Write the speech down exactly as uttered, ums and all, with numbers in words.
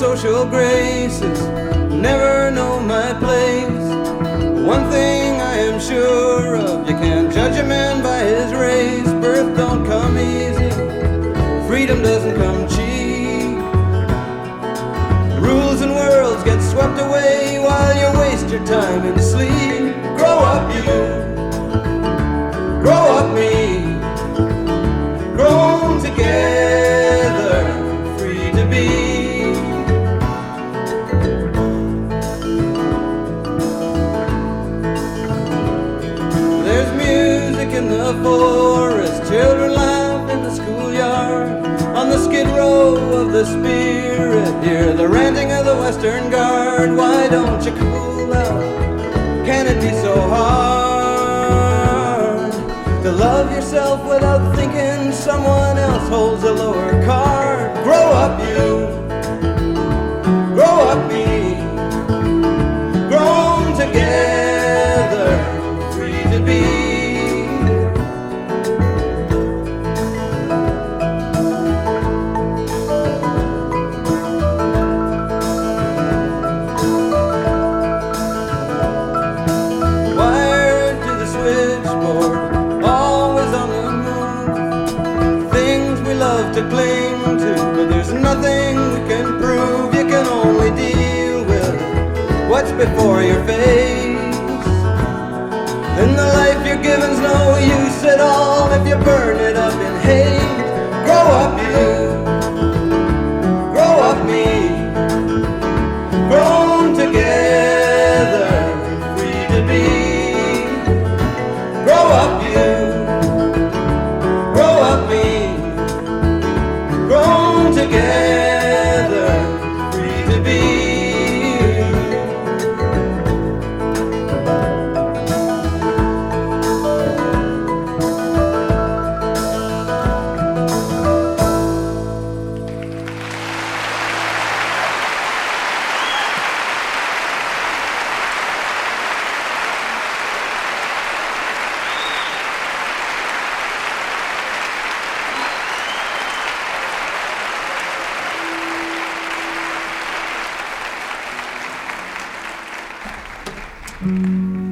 social graces, never know my place. One thing I am sure of, you can't judge a man by his race. Birth don't come easy, freedom doesn't come cheap. Rules and worlds get swept away while you waste your time in sleep. Grow up you, grow up me, grown together, free to be. There's music in the forest, children laugh in the schoolyard. On the skid row of the spirit, hear the ranting of the Western Guard. Why don't you cool out? Can it be so hard to love yourself without thinking someone else holds a lower card? Grow up you, grow up me, grown together, free to be. To cling to, but there's nothing we can prove. You can only deal with what's before your face. Then the life you're given's no use at all if you burn it up in hate. Grow up you, grow up me, grown together, free to be. Grow up you, grow up me, grown together, free to be. Mm-hmm.